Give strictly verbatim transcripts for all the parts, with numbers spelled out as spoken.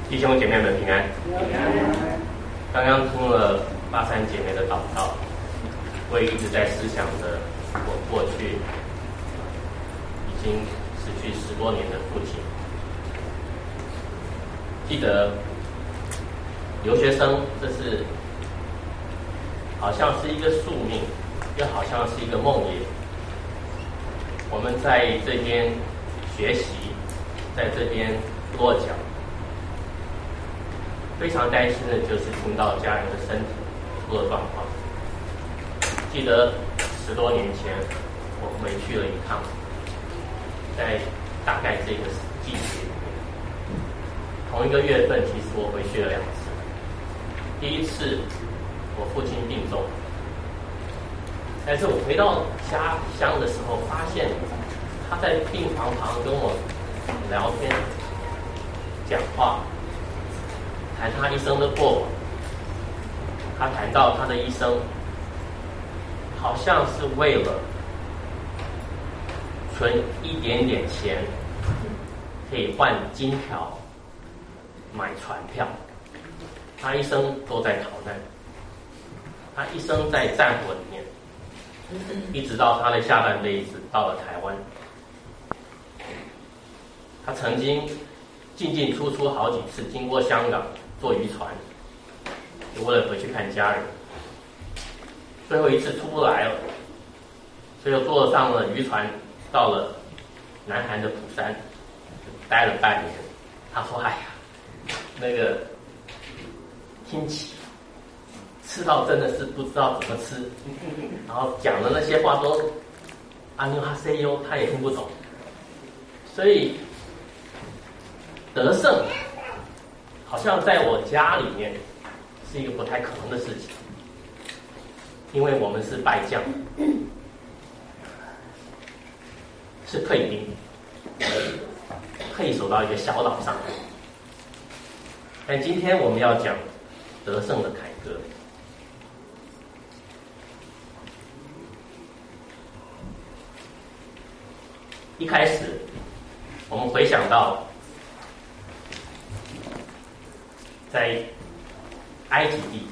弟兄姐妹们平安。平安。刚刚听了八三姐妹的祷告，我也一直在思想着我过去已经失去十多年的父亲。记得留学生，这是好像是一个宿命，又好像是一个梦魇。我们在这边学习，在这边落脚。非常担心的就是听到家人的身体出了状况。记得十多年前我回去了一趟，在大概这个季节里面，同一个月份，其实我回去了两次。第一次我父亲病重，但是我回到家乡的时候，发现他在病房旁跟我聊天讲话，谈他一生的过往。他谈到他的一生好像是为了存一点点钱可以换金条买船票。他一生都在逃难，他一生在战火里面，一直到他的下半辈子到了台湾。他曾经进进出出好几次，经过香港坐渔船，就为了回去看家人。最后一次出不来了，所以又坐上了渔船，到了南韩的釜山，待了半年。他说：“哎呀，那个听起吃到真的是不知道怎么吃，然后讲的那些话都阿牛哈塞哟，他也听不懂。所以得胜好像在我家里面是一个不太可能的事情，因为我们是败将，是退兵，退守到一个小岛上。但今天我们要讲得胜的凯歌。一开始我们回想到在埃及地，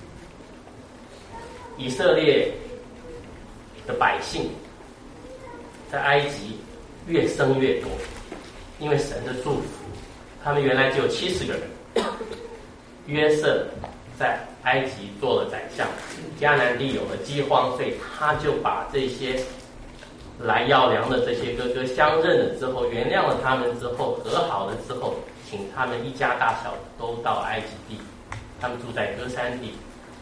以色列的百姓在埃及越生越多，因为神的祝福。他们原来只有七十个人。约瑟在埃及做了宰相，迦南地有了饥荒，所以他就把这些来要粮的这些哥哥相认了之后，原谅了他们之后，和好了之后，请他们一家大小都到埃及地，他们住在歌珊地，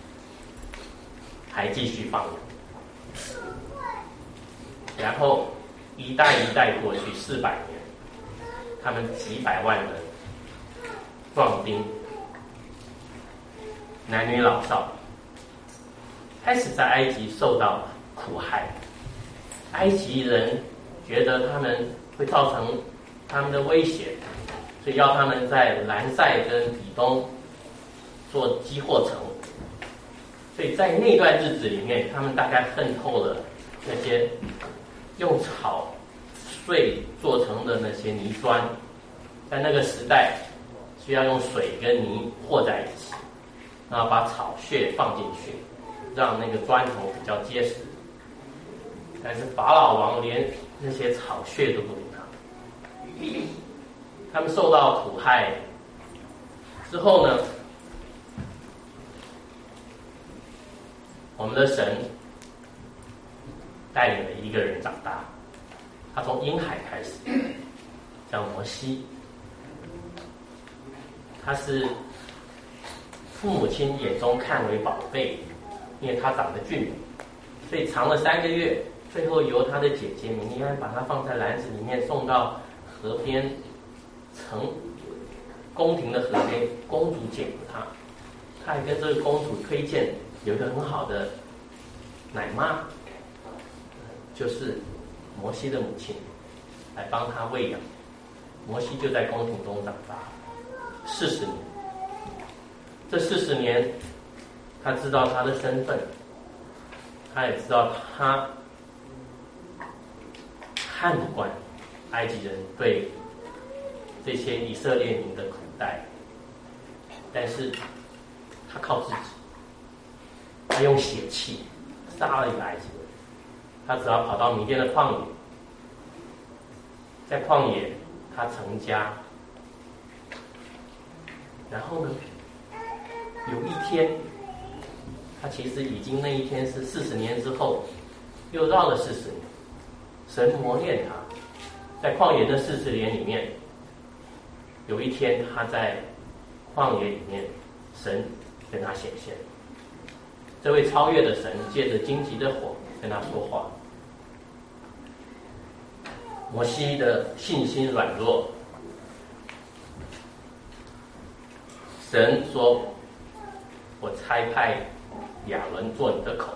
还继续放羊。然后一代一代过去四百年，他们几百万人壮丁，男女老少，开始在埃及受到苦害。埃及人觉得他们会造成他们的威胁，所以要他们在兰塞跟比东做积货城。所以在那段日子里面，他们大概恨透了那些用草碎做成的那些泥砖。在那个时代需要用水跟泥和在一起，然后把草屑放进去，让那个砖头比较结实。但是法老王连那些草屑都不理他，他们受到苦害之后呢，我们的神带领了一个人长大，他从婴孩开始，叫摩西。他是父母亲眼中看为宝贝，因为他长得俊美，所以藏了三个月，最后由他的姐姐米利安把他放在篮子里面，送到河边，城宫廷的河边，公主捡了他。他还跟这个公主推荐有一个很好的奶妈，就是摩西的母亲，来帮他喂养。摩西就在宫廷中长大四十年。这四十年，他知道他的身份，他也知道他看不惯埃及人对这些以色列民的苦待， 但是他靠自己，他用血气杀了一个埃及人，他只要跑到米甸的旷野，在旷野他成家，然后呢，有一天，他其实已经那一天是四十年之后，又绕了四十年，神磨练他，在旷野的四十年里面，有一天他在旷野里面，神跟他显现，这位超越的神借着荆棘的火跟他说话。摩西的信心软弱，神说，我差派亚伦做你的口。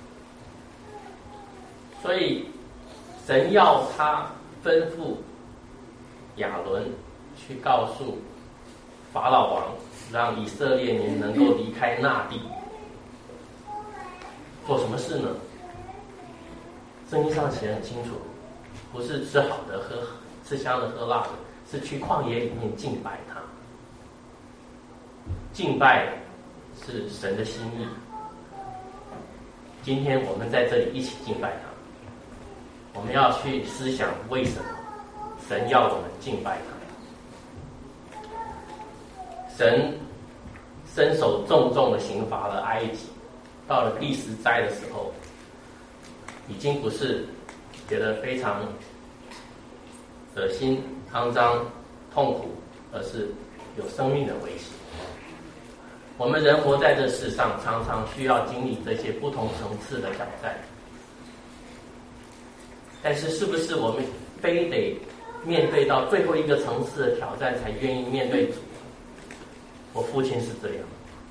所以神要他吩咐亚伦去告诉法老王，让以色列民能够离开那地。做什么事呢？圣经上写得很清楚，不是吃好的喝吃香的喝辣的，是去旷野里面敬拜他。敬拜是神的心意。今天我们在这里一起敬拜他，我们要去思想为什么神要我们敬拜他。神伸手重重的刑罚了埃及，到了第十灾的时候，已经不是觉得非常恶心、肮脏、痛苦，而是有生命的威胁。我们人活在这世上，常常需要经历这些不同层次的挑战，但是是不是我们非得面对到最后一个层次的挑战才愿意面对主？我父亲是这样，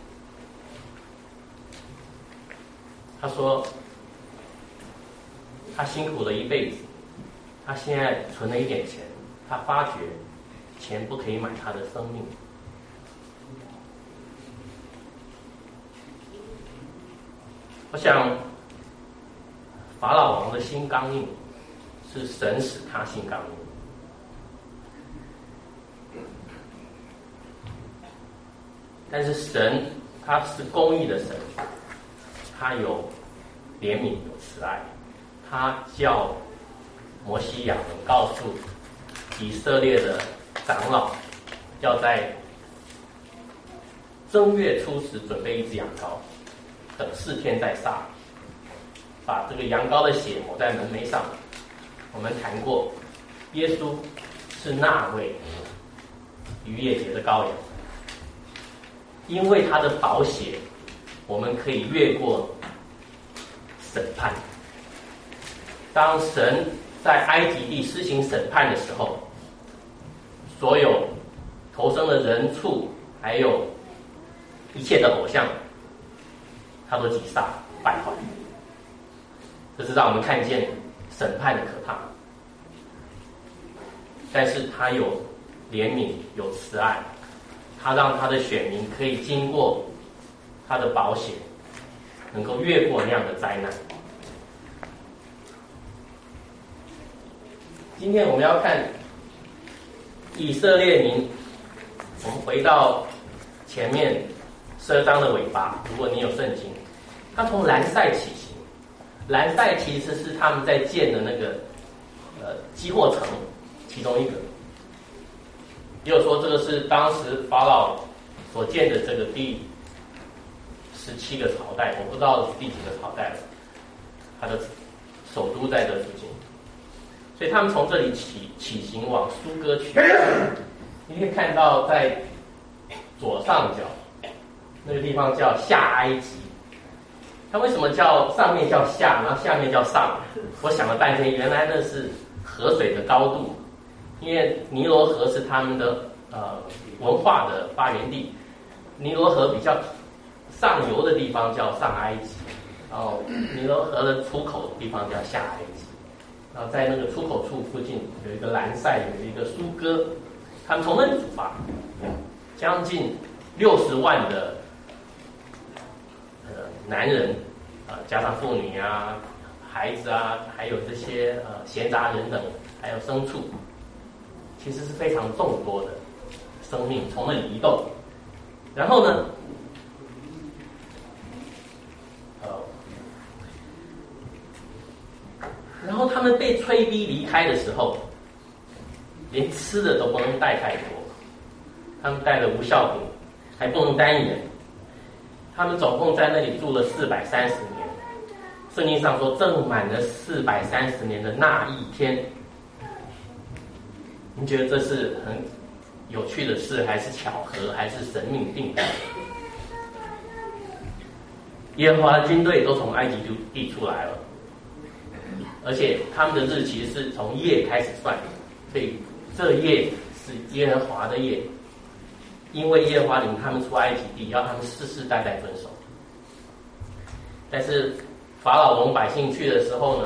他说他辛苦了一辈子，他现在存了一点钱，他发觉钱不可以买他的生命。我想法老王的心刚硬，是神使他心刚硬。但是神他是公义的神，他有怜悯有慈爱，他叫摩西亚伦告诉以色列的长老，要在正月初十准备一只羊羔，等四天再杀，把这个羊羔的血抹在门楣上。我们谈过，耶稣是那位逾越节的羔羊，因为他的宝血，我们可以越过审判。当神在埃及地施行审判的时候，所有投生的人畜，还有一切的偶像，他都击杀败坏。这是让我们看见审判的可怕。但是他有怜悯，有慈爱，他让他的选民可以经过他的宝血，能够越过那样的灾难。今天我们要看以色列民，我们回到前面十二章的尾巴，如果你有圣经，他从兰塞起行，兰塞其实是他们在建的那个呃基货城其中一个，也有说这个是当时法老所建的这个第十七个朝代，我不知道是第几个朝代了，他的首都在这附近，所以他们从这里起起行往苏哥去。你可以看到在左上角那个地方叫下埃及，它为什么叫上面叫下，然后下面叫上？我想了半天，原来那是河水的高度，因为尼罗河是他们的呃文化的发源地，尼罗河比较上游的地方叫上埃及，然后尼罗河的出口的地方叫下埃及，然后在那个出口处附近有一个兰塞，有一个苏哥，他们从那里出发，将近六十万的呃男人啊、呃，加上妇女啊、孩子啊，还有这些呃闲杂人等，还有牲畜，其实是非常众多的生命从那里移动。 然后呢，呃，然后他们被催逼离开的时候，连吃的都不能带太多，他们带了无效品，还不能单言。他们总共在那里住了四百三十年。圣经上说，正满了四百三十年的那一天，您觉得这是很有趣的事，还是巧合，还是神命定的？耶和华的军队都从埃及地出来了，而且他们的日期是从夜开始算的，所以这夜是耶和华的夜，因为耶和华领他们出埃及地，要他们世世代代遵守。但是法老容百姓去的时候呢，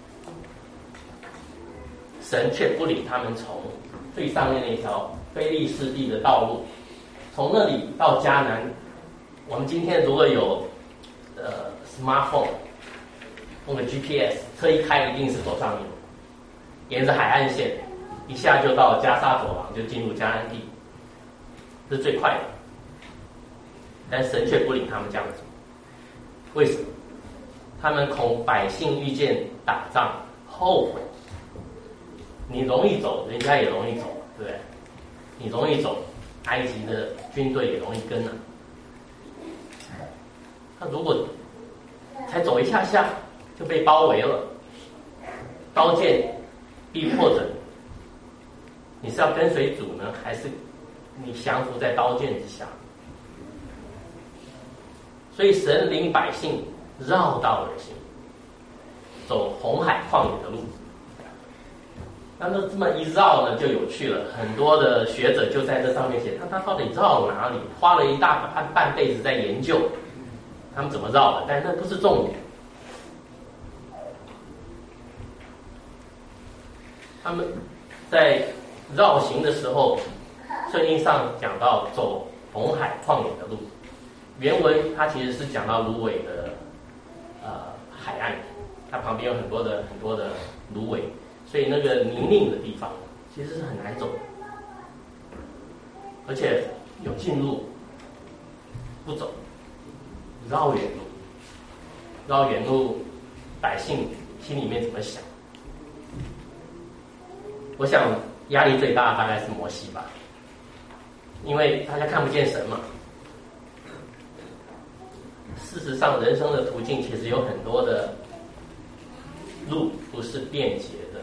神却不领他们从最上面那条非利士地的道路，从那里到迦南。我们今天如果有呃 smartphone， 用个 G P S， 车一开一定是走上面，沿着海岸线，一下就到加沙走廊，就进入迦南地，这是最快的。但神却不领他们这样走，为什么？他们恐百姓遇见打仗后悔。你容易走，人家也容易走，对不对？你容易走，埃及的军队也容易跟啊。他如果才走一下下就被包围了，刀剑逼迫着你，你是要跟随主呢，还是你降服在刀剑之下？所以神领百姓绕道而行，走红海旷野的路。那么这么一绕呢，就有趣了。很多的学者就在这上面写，他他到底绕哪里？花了一大半半辈子在研究他们怎么绕的，但那不是重点。他们在绕行的时候，圣经上讲到走红海旷野的路，原文它其实是讲到芦苇的呃海岸，它旁边有很多的很多的芦苇，所以那个泥泞的地方其实是很难走，而且有近路不走，绕远路，绕远路，百姓心里面怎么想？我想压力最大的大概是摩西吧，因为大家看不见神嘛。事实上，人生的途径其实有很多的路不是便捷的，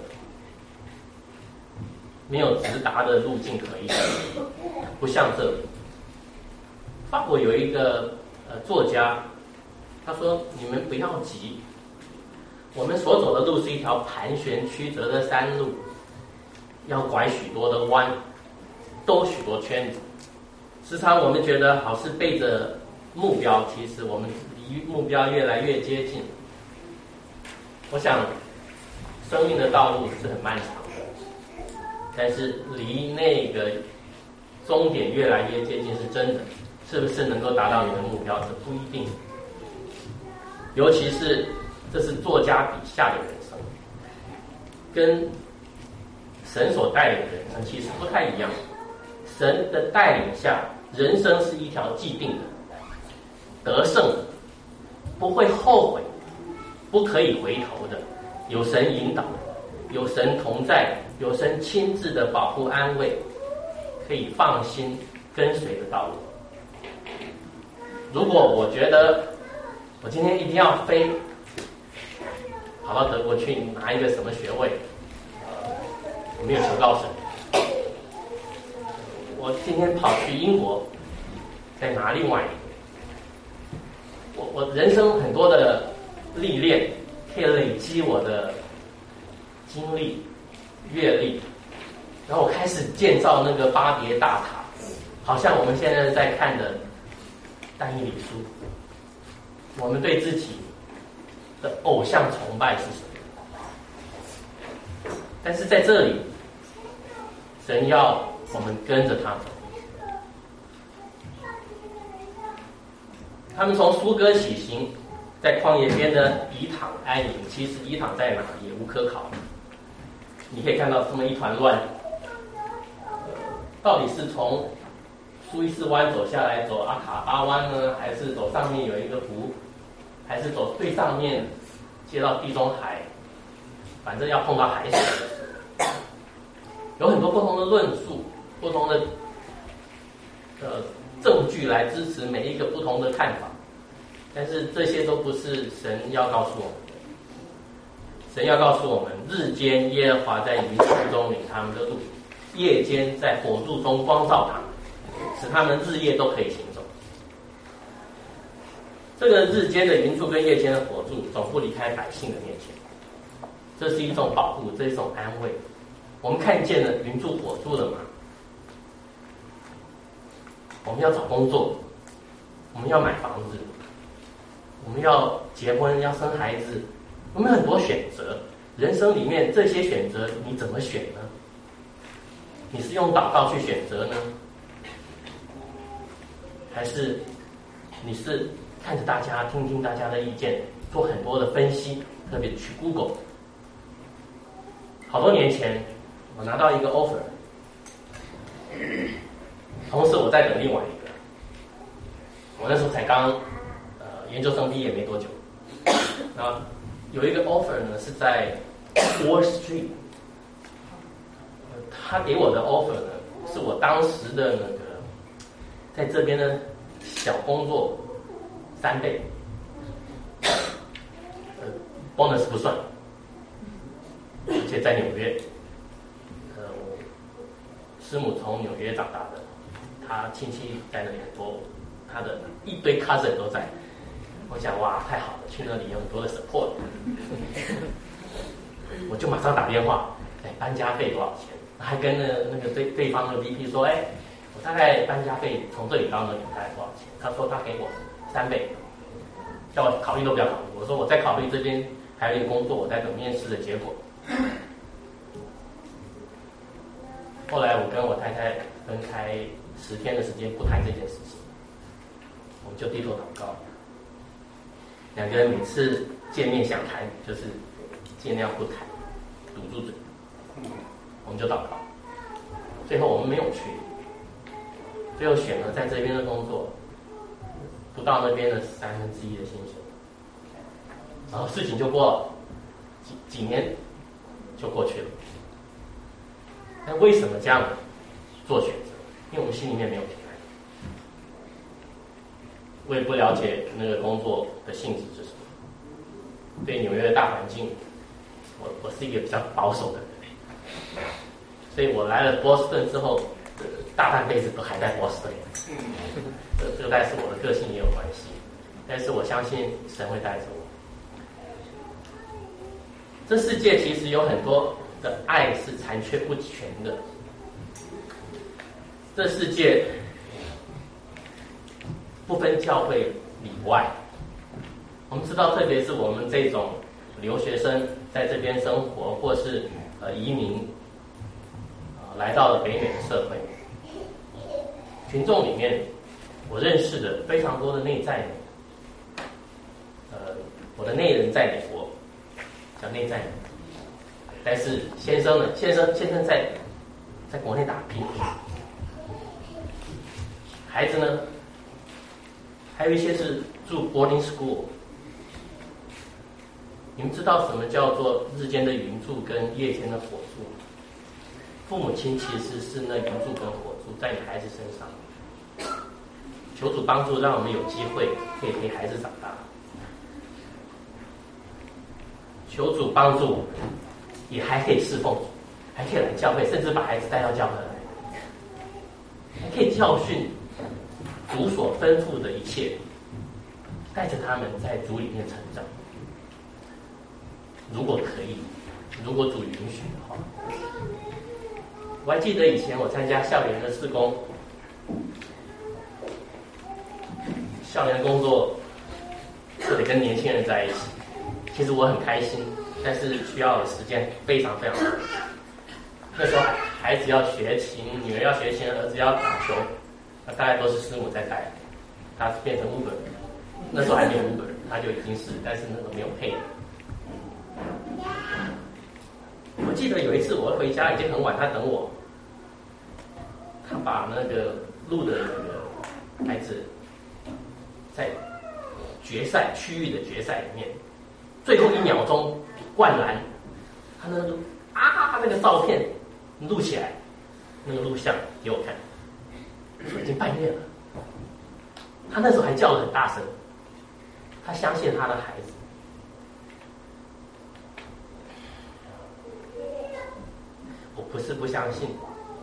没有直达的路径可以走，不像这里。法国有一个呃作家，他说：“你们不要急，我们所走的路是一条盘旋曲折的山路，要拐许多的弯，兜许多圈子。时常我们觉得好似背着目标，其实我们离目标越来越接近。我想，生命的道路是很漫长的，但是离那个终点越来越接近是真的。是不是能够达到你的目标，这不一定。尤其是这是作家笔下的人生，跟神所带领的人生其实不太一样。神的带领下，人生是一条既定的、得胜的，不会后悔，不可以回头的，有神引导，有神同在，有神亲自的保护安慰，可以放心跟随的道路。如果我觉得我今天一定要飞跑到德国去拿一个什么学位，我没有求告神。我今天跑去英国再拿另外一个，我我人生很多的历练可以累积我的经历阅历，然后我开始建造那个巴别大塔，好像我们现在在看的但以理书。我们对自己的偶像崇拜是什么？但是在这里，神要我们跟着他走。他们从苏哥起行，在旷野边的以坦安营。其实以坦在哪也无可考。你可以看到这么一团乱，到底是从苏伊士湾走下来，走阿卡巴湾呢，还是走上面有一个湖，还是走最上面接到地中海，反正要碰到海水，有很多不同的论述，不同的呃证据来支持每一个不同的看法，但是这些都不是神要告诉我们的。神要告诉我们，日间耶和华在云柱中领他们的路，夜间在火柱中光照他们，使他们日夜都可以行走。这个日间的云柱跟夜间的火柱总不离开百姓的面前，这是一种保护，这是一种安慰。我们看见了云柱火柱了吗？我们要找工作，我们要买房子，我们要结婚，要生孩子，我们有很多选择。人生里面这些选择你怎么选呢？你是用祷告去选择呢，还是你是看着大家，听听大家的意见，做很多的分析，特别去 Google。 好多年前我拿到一个 offer， 同时我在等另外一个。我那时候才刚呃研究生毕业没多久，然后有一个 offer 呢是在 Wall Street， 他给我的 offer 呢是我当时的那个在这边的小工作三倍，呃 bonus 不算，而且在纽约，呃，我师母从纽约长大的，他亲戚在那里很多，他的一堆 cousin 都在。我想哇，太好了，去那里有很多的 support， 我就马上打电话，哎，搬家费多少钱？还跟那那个对对方的 V P 说，哎，我大概搬家费从这里到那里大概多少钱？他说他给我三倍，叫我考虑都不要考虑。我说我在考虑这边还有一个工作，我在等面试的结果。后来我跟我太太分开十天的时间不谈这件事情，我们就低头祷告。两个人每次见面想谈，就是尽量不谈，堵住嘴。我们就祷告。最后我们没有去，最后选了在这边的工作，不到那边的三分之一的薪水。然后事情就过了，几几年就过去了。但为什么这样做选择？因为我们心里面没有平安。我也不了解那个工作的性质是什么。对纽约的大环境，我我是一个比较保守的人，所以我来了波士顿之后，大半辈子都还在波士顿。这这个大概是我的个性也有关系，但是我相信神会带着我。这世界其实有很多的爱是残缺不全的。这世界不分教会里外，我们知道，特别是我们这种留学生在这边生活，或是呃移民，呃来到了北美的社会，群众里面，我认识的非常多的内在人，呃，我的内人在美国，叫内在人，但是先生呢，先生先生在在国内打拼，孩子呢，还有一些是住 boarding school。你们知道什么叫做日间的云柱跟夜间的火柱？父母亲其实是那云柱跟火柱在你孩子身上。求主帮助，让我们有机会可以陪孩子长大。求主帮助我们，也还可以侍奉主，还可以来教会，甚至把孩子带到教会来，还可以教训主所吩咐的一切，带着他们在主里面成长。如果可以，如果主允许的话，我还记得以前我参加校园的事工，校园工作就得跟年轻人在一起。其实我很开心，但是需要的时间非常非常长。那时候孩子要学琴，女儿要学琴，儿子要打球，那大概都是师母在带。他变成 Uber， 那时候还没有 Uber， 他就已经是，但是那个没有配的。我记得有一次我回家已经很晚，他等我，他把那个路的那个孩子，在决赛区域的决赛里面，最后一秒钟灌篮，他那个啊那个照片录起来，那个录像给我看，说已经半夜了，他那时候还叫得很大声，他相信他的孩子。我不是不相信，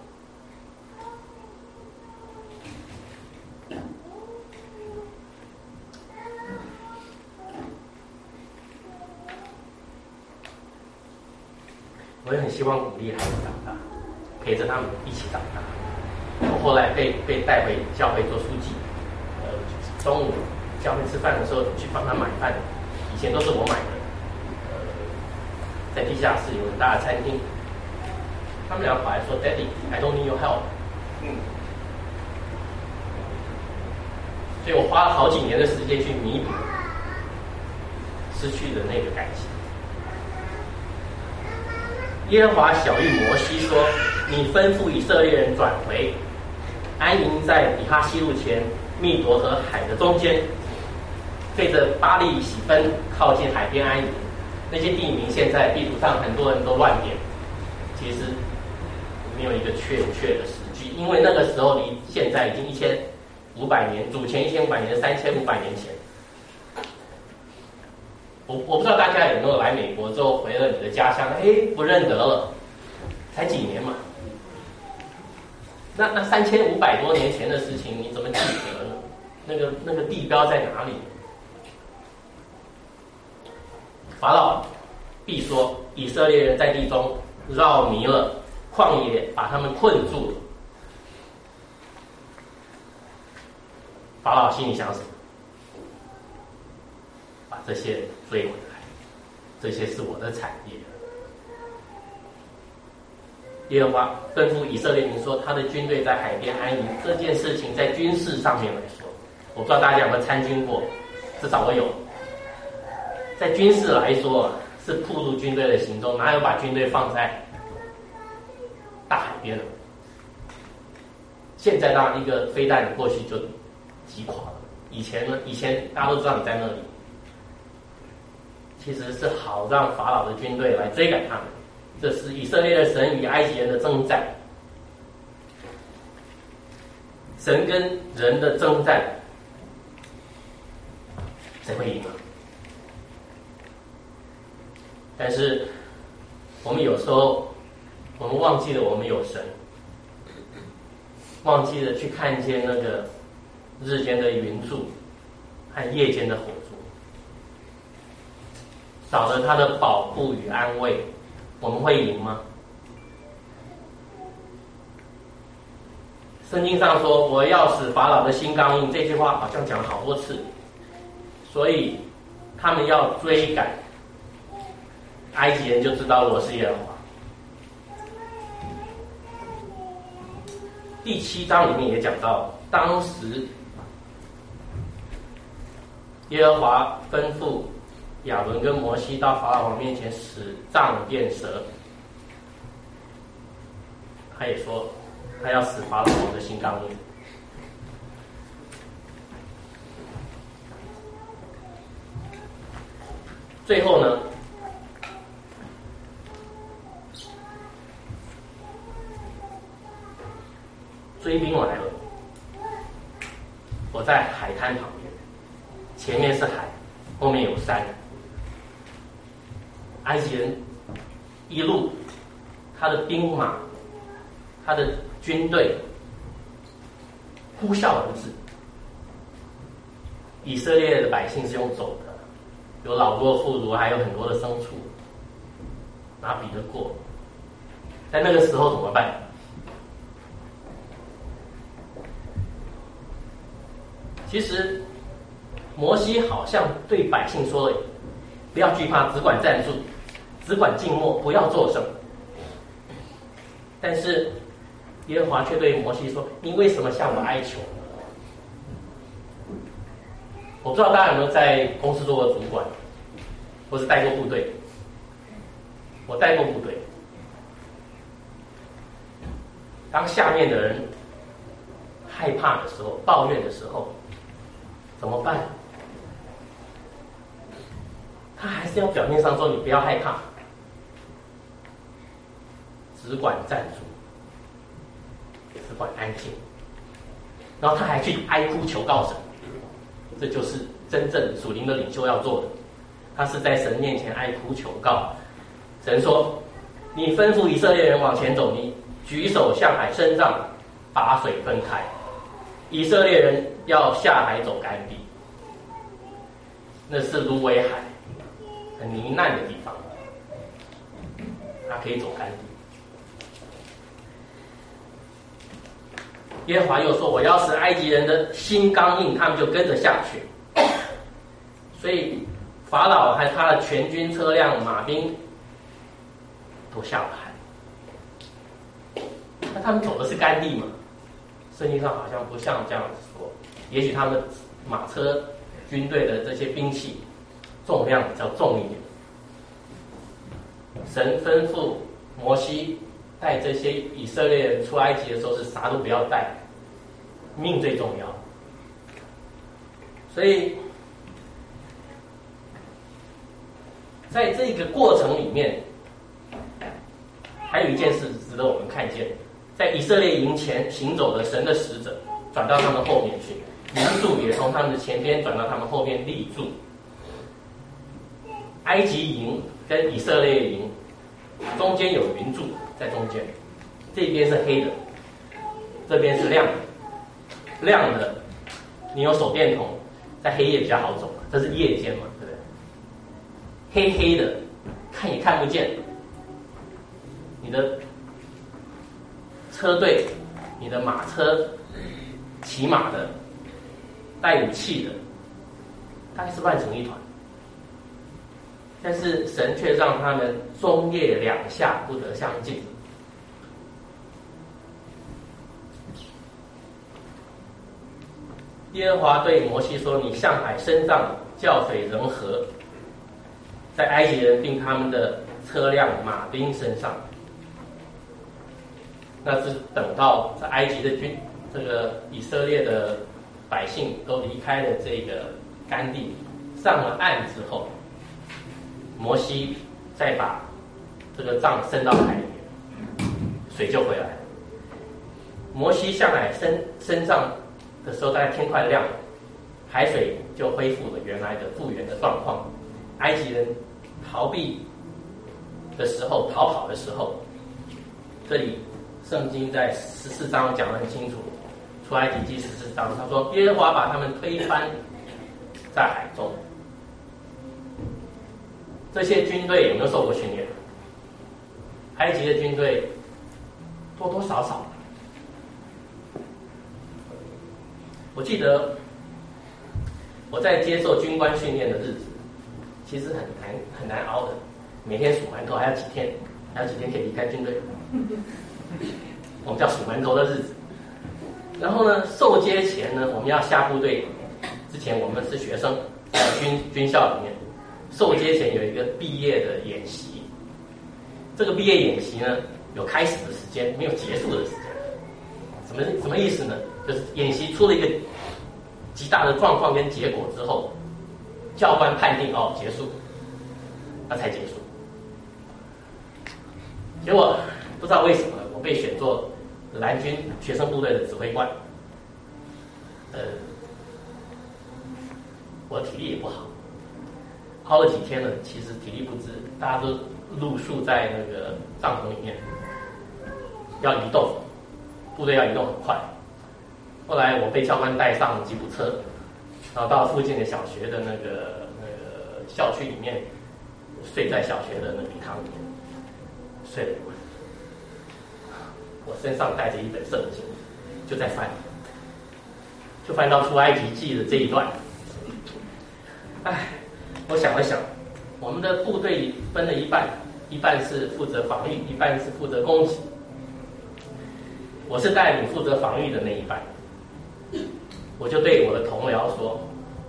我也很希望鼓励孩子长大，陪着他们一起长大。我后来被被带回教会做书记，呃，中午教会吃饭的时候去帮他买饭，以前都是我买的。呃，在地下室有很大的餐厅。他们俩跑来说 ：“Daddy, I don't need your help。”嗯，所以我花了好几年的时间去弥补失去的那个感情。耶和华晓谕摩西说：“你吩咐以色列人转回，安营在比哈西路前密夺和海的中间，对着巴利喜分靠近海边安营。那些地名现在地图上很多人都乱点，其实。”没有一个确切的时距，因为那个时候离现在已经一千五百年，主前一千五百年，三千五百年前。我我不知道大家有没有来美国之后回了你的家乡，哎，不认得了，才几年嘛。那那三千五百多年前的事情，你怎么记得呢？那个那个地标在哪里？法老必说，以色列人在地中绕迷了。旷野把他们困住了，法老心里想什么？把这些追回来，这些是我的产业。耶和华吩咐以色列民说，他的军队在海边安营。这件事情在军事上面来说，我不知道大家有没有参军过，至少我有。在军事来说，是暴露军队的行动，哪有把军队放在大海边了？现在当然一个飞弹过去就击垮了。以前呢？以前大家都知道你在那里，其实是好让法老的军队来追赶他们。这是以色列的神与埃及人的征战，神跟人的征战，谁会赢啊？但是我们有时候。我们忘记了我们有神，忘记了去看见那个日间的云柱和夜间的火柱，少了他的保护与安慰，我们会赢吗？圣经上说：“我要使法老的心刚硬。”这句话好像讲了好多次，所以他们要追赶埃及人，就知道我是耶和华。第七章里面也讲到，当时耶和华吩咐亚伦跟摩西到法老王面前使杖变蛇，他也说他要使法老王的心刚硬。最后呢，追兵来了，我在海滩旁边，前面是海，后面有山。埃及人一路，他的兵马，他的军队呼啸而至。以色列的百姓是用走的，有老弱妇孺，还有很多的牲畜，哪比得过？在那个时候怎么办？其实摩西好像对百姓说了，不要惧怕，只管站住，只管静默，不要作声。但是耶和华却对摩西说，你为什么向我哀求？我不知道大家有没有在公司做过主管，或是带过部队。我带过部队，当下面的人害怕的时候、抱怨的时候，怎么办？他还是要表面上说你不要害怕，只管站住，只管安静。然后他还去哀哭求告神，这就是真正属灵的领袖要做的。他是在神面前哀哭求告，神说：“你吩咐以色列人往前走，你举手向海伸杖，把水分开。以色列人要下海走干地，那是芦苇海，很泥泞的地方，他可以走干地。”耶和华又说：“我要使埃及人的心刚硬，他们就跟着下去。”所以法老和他的全军车辆、马兵都下了海。那他们走的是干地吗？圣经上好像不像这样子说。也许他们马车、军队的这些兵器重量比较重一点。神吩咐摩西带这些以色列人出埃及的时候是啥都不要带，命最重要。所以在这个过程里面，还有一件事值得我们看见，在以色列营前行走的神的使者转到他们后面去，云柱也从他们的前边转到他们后面立住。埃及营跟以色列营中间有云柱在中间，这边是黑的，这边是亮的。亮的，你有手电筒，在黑夜比较好走，这是夜间嘛，对不对？黑黑的，看也看不见。你的车队、你的马车、骑马的、带武器的，大概是乱成一团。但是神却让他们中夜两下不得相近。耶和华对摩西说：“你向海伸杖，叫水人河，在埃及人并他们的车辆、马兵身上。”那是等到在埃及的军，这个以色列的百姓都离开了这个干地，上了岸之后，摩西再把这个杖伸到海里面，水就回来了。摩西向海伸伸杖的时候，大概天快亮了，海水就恢复了原来的复原的状况。埃及人逃避的时候、逃跑的时候，这里圣经在十四章讲得很清楚，出埃及记十四章，他说耶和华把他们推翻在海中。这些军队有没有受过训练？埃及的军队多多少少。我记得我在接受军官训练的日子，其实很难很难熬的，每天数馒头，还有几天，还有几天可以离开军队。我们叫数馒头的日子。然后呢，受接前呢，我们要下部队之前，我们是学生，在军军校里面，受接前有一个毕业的演习。这个毕业演习呢，有开始的时间，没有结束的时间。什么什么意思呢？就是演习出了一个极大的状况跟结果之后，教官判定哦结束，那才结束。结果不知道为什么我被选做蓝军学生部队的指挥官，呃，我体力也不好，熬了几天呢，其实体力不支，大家都露宿在那个帐篷里面，要移动，部队要移动很快。后来我被教官带上吉普车，然后到附近的小学的那个那个校区里面，睡在小学的那礼堂里面睡了。我身上带着一本圣经，就在翻，就翻到出埃及记的这一段。哎，我想了想，我们的部队分了一半，一半是负责防御，一半是负责攻击。我是带领负责防御的那一半，我就对我的同僚说：“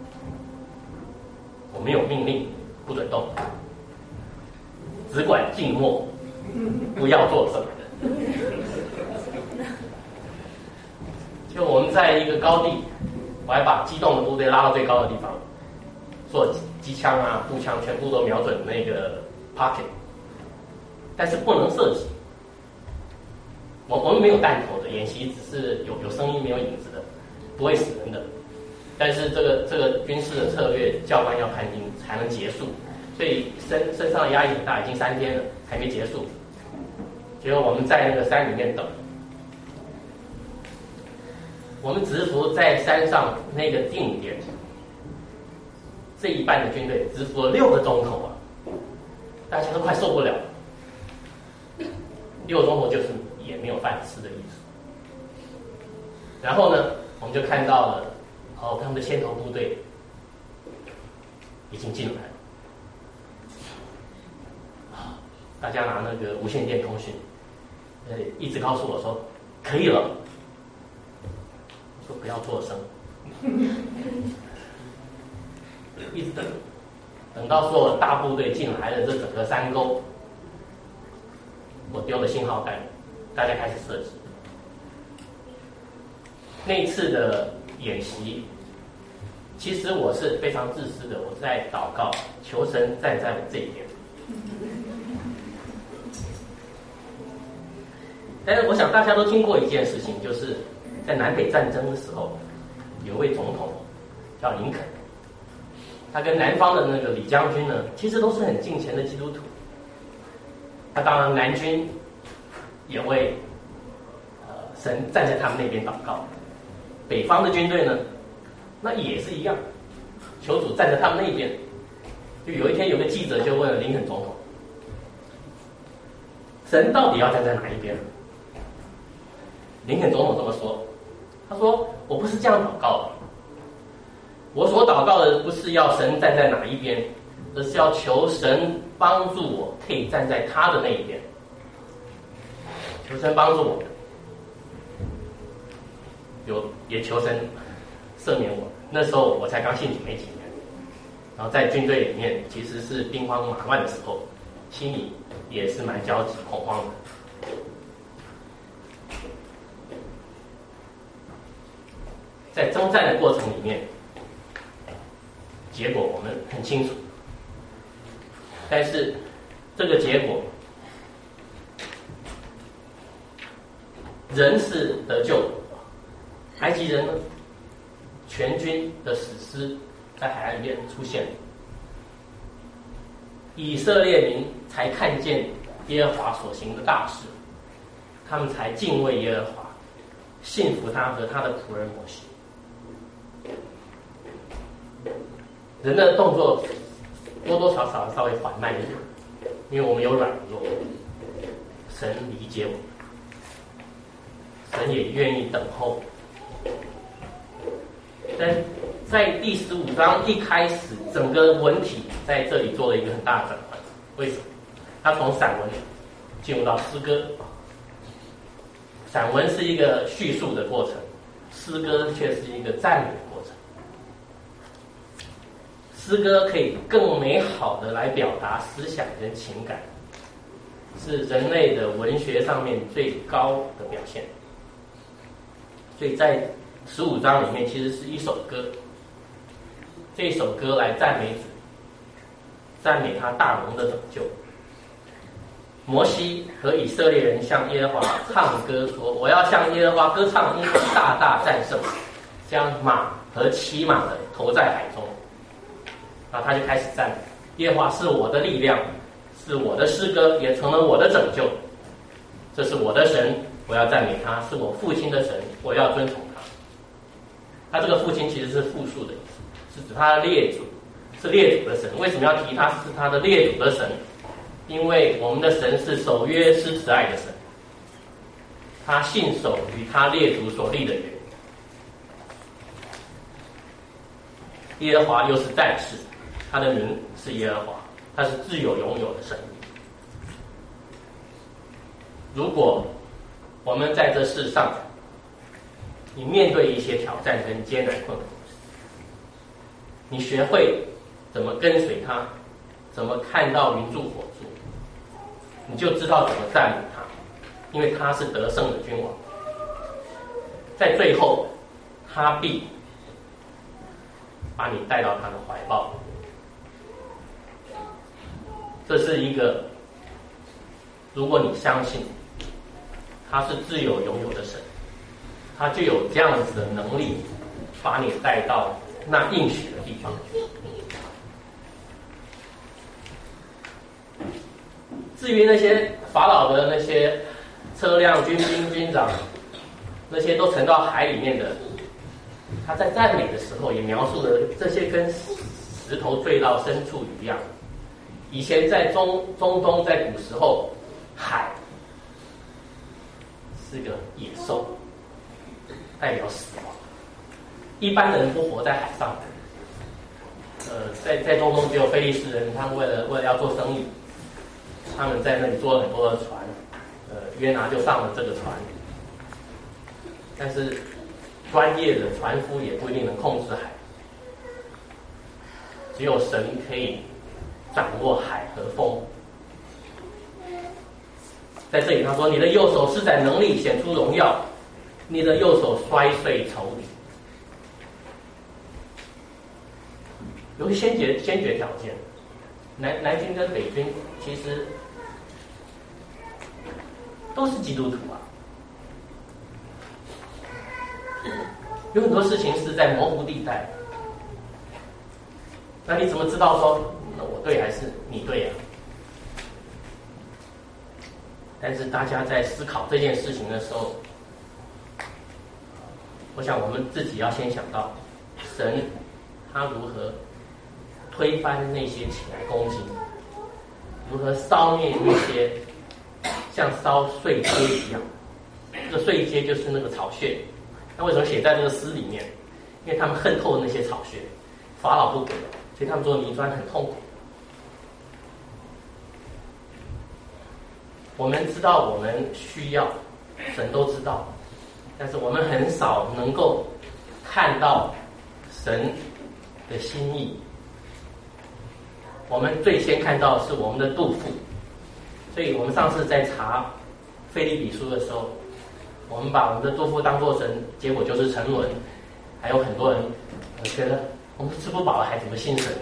我没有命令，不准动，只管静默，不要做什么。”结就我们在一个高地，我还把机动的部队拉到最高的地方，做机枪啊、步枪全部都瞄准那个 pocket， 但是不能射击。我我们没有弹头的演习，只是有有声音没有影子的，不会死人的。但是这个这个军事的策略，教官要判定才能结束，所以身身上的压力很大，已经三天了还没结束。结果我们在那个山里面等，我们直服在山上那个定点，这一半的军队直服了六个钟头啊，大家都快受不了了。六个钟头就是也没有饭吃的意思。然后呢，我们就看到了，哦，他们的先头部队已经进来了。啊，大家拿那个无线电通讯，呃，一直告诉我说可以了。我说不要作声，一直等，等到所有大部队进来了，这整个山沟，我丢了信号弹，大家开始射击。那一次的演习，其实我是非常自私的，我在祷告，求神站在我这一边。但是我想大家都听过一件事情，就是在南北战争的时候，有一位总统叫林肯，他跟南方的那个李将军呢，其实都是很敬虔的基督徒。他当然南军也为呃神站在他们那边祷告。北方的军队呢，那也是一样，求主站在他们那边。就有一天，有个记者就问了林肯总统：“神到底要站在哪一边？”林肯总统这么说：“他说，我不是这样祷告的，我所祷告的不是要神站在哪一边，而是要求神帮助我可以站在他的那一边，求神帮助我。”有也求神赦免我，那时候我才刚信主没几年，然后在军队里面其实是兵荒马乱的时候，心里也是蛮焦急恐慌的。在征战的过程里面，结果我们很清楚，但是这个结果，人是得救的。埃及人呢，全军的死尸在海岸边出现了，以色列民才看见耶和华所行的大事，他们才敬畏耶和华，信服他和他的仆人摩西。人的动作多多少少稍微缓慢一点，因为我们有软弱，神理解我们，神也愿意等候。但在第十五章一开始，整个文体在这里做了一个很大的转换。为什么？它从散文进入到诗歌。散文是一个叙述的过程，诗歌却是一个赞美的过程。诗歌可以更美好的来表达思想跟情感，是人类的文学上面最高的表现。所以在十五章里面其实是一首歌，这首歌来赞美主，赞美他大能的拯救。摩西和以色列人向耶和华唱歌说：“我要向耶和华歌唱，因为大大战胜，将马和骑马的投在海中。”然后他就开始赞美耶和华是我的力量，是我的诗歌，也成了我的拯救。这是我的神，我要赞美他；是我父亲的神，我要尊崇他。他这个父亲其实是复数的意思，是指他的列祖，是列祖的神。为什么要提他是他的列祖的神？因为我们的神是守约施慈爱的神，他信守与他列祖所立的约。耶和华又是在世，他的名是耶和华，他是自有永有的神。如果我们在这世上，你面对一些挑战跟艰难困苦，你学会怎么跟随他，怎么看到云柱火柱，你就知道怎么赞美他，因为他是得胜的君王。 在最后，他必把你带到他的怀抱。这是一个，如果你相信他是自由拥有的神，他就有这样子的能力，把你带到那应许的地方。至于那些法老的那些车辆、军兵、军长，那些都沉到海里面的，他在赞美的时候也描述了这些跟石头坠到深处一样。以前在中中东，在古时候，海是个野兽，代表死亡。一般人不活在海上的。呃，在在中东只有非利士人，他们为了为了要做生意，他们在那里做了很多的船。呃，约拿就上了这个船，但是专业的船夫也不一定能控制海，只有神可以掌握海和风。在这里他说，你的右手施展能力，显出荣耀，你的右手摔碎仇敌。有个先决先决条件，南南军跟北军其实都是基督徒啊，有很多事情是在模糊地带。那你怎么知道说，那我对还是你对啊？但是大家在思考这件事情的时候，我想我们自己要先想到，神他如何推翻那些起来攻击，如何烧灭那些像烧碎秸一样。这个碎秸就是那个草穴。那为什么写在这个诗里面？因为他们恨透那些草穴，法老不给，所以他们做泥砖很痛苦。我们知道我们需要，神都知道，但是我们很少能够看到神的心意。我们最先看到的是我们的肚腹，所以我们上次在查腓立比书的时候，我们把我们的肚腹当作神，结果就是沉沦。还有很多人觉得我们吃不饱了还怎么信神？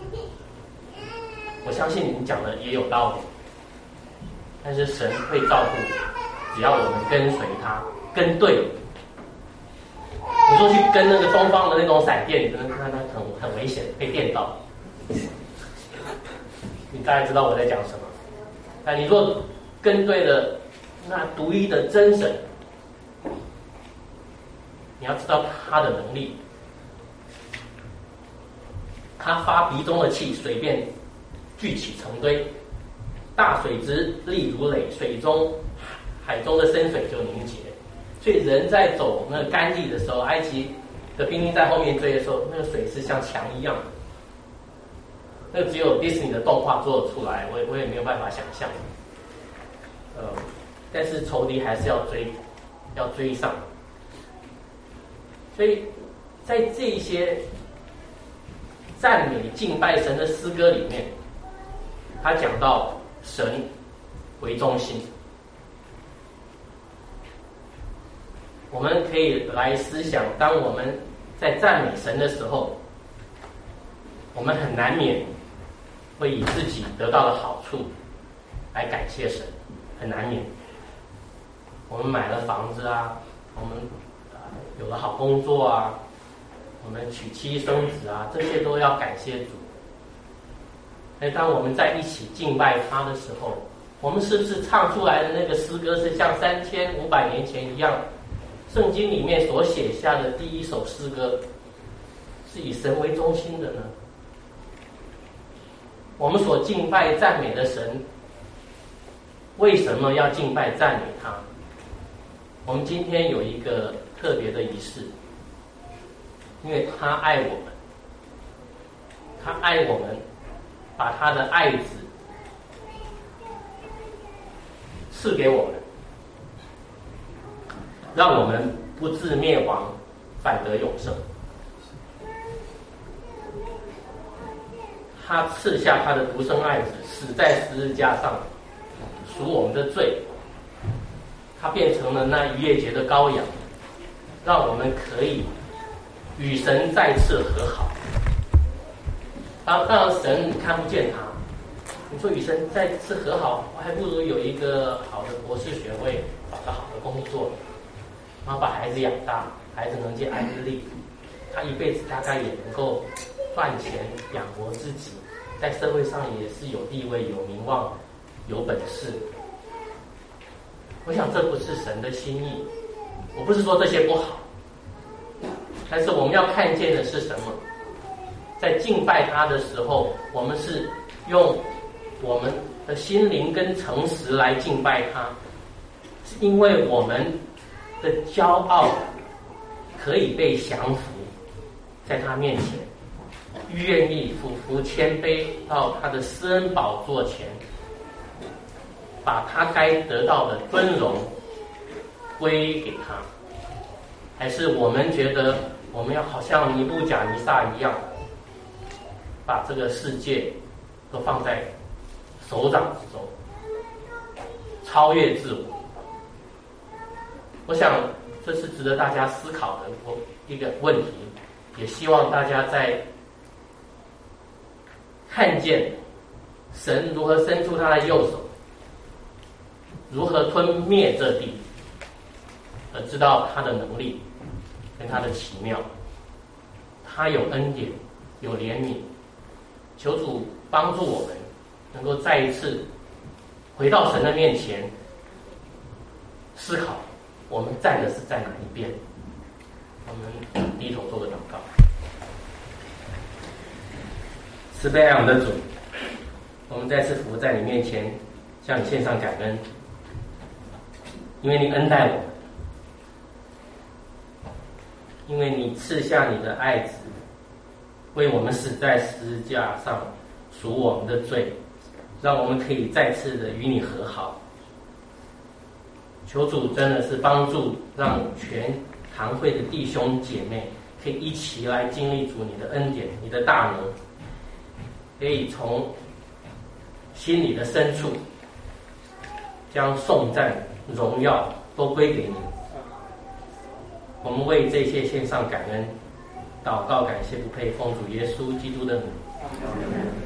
我相信你讲的也有道理，但是神会照顾，只要我们跟随他，跟对。你说去跟那个东方的那种闪电，那那那很很危险，被电到。你大概知道我在讲什么。那你若跟对了那独一的真神，你要知道他的能力，他发鼻中的气，水便聚起成堆，大水之力如垒，水中海中的深水就凝结。所以人在走那个干地的时候，埃及的兵丁在后面追的时候，那个水是像墙一样的。那个只有 Disney 的动画做得出来，我也我也没有办法想象。呃，但是仇敌还是要追，要追上。所以在这些赞美敬拜神的诗歌里面，他讲到神为中心。我们可以来思想，当我们在赞美神的时候，我们很难免会以自己得到的好处来感谢神，很难免。我们买了房子啊，我们有了好工作啊，我们娶妻生子啊，这些都要感谢主。而当我们在一起敬拜他的时候，我们是不是唱出来的那个诗歌是像三千五百年前一样，圣经里面所写下的第一首诗歌是以神为中心的呢？我们所敬拜赞美的神，为什么要敬拜赞美他？我们今天有一个特别的仪式，因为他爱我们，他爱我们，把他的爱子赐给我们，让我们不至灭亡，反得永生。他赐下他的独生爱子，死在十字架上，赎我们的罪。他变成了那逾越节的羔羊， 让我们可以与神再次和好。当当然神看不见他，你说与神再次和好，我还不如有一个好的博士学位，找个好的工作，然后把孩子养大，孩子能进安利，他一辈子大概也能够赚钱养活自己，在社会上也是有地位、有名望、有本事。我想这不是神的心意。我不是说这些不好，但是我们要看见的是什么？在敬拜他的时候，我们是用我们的心灵跟诚实来敬拜他，是因为我们的骄傲可以被降服，在他面前愿意俯伏谦卑到他的施恩宝座前，把他该得到的尊荣归给他。还是我们觉得我们要好像尼布甲尼撒一样，把这个世界都放在手掌之中，超越自我。我想这是值得大家思考的一个问题，也希望大家在看见神如何伸出他的右手，如何吞灭这地，而知道他的能力跟他的奇妙。他有恩典，有怜悯，求主帮助我们能够再一次回到神的面前，思考我们站的是在哪一边。我们低头做个祷告。慈悲爱我们的主，我们再次俯伏在你面前，向你献上感恩，因为你恩待我们，因为你赐下你的爱子，为我们死在十字架上，赎我们的罪，让我们可以再次的与你和好。求主真的是帮助，让全堂会的弟兄姐妹可以一起来经历主你的恩典，你的大能，可以从心里的深处将颂赞荣耀都归给你。我们为这些献上感恩，祷告感谢不配，奉主耶稣基督的名。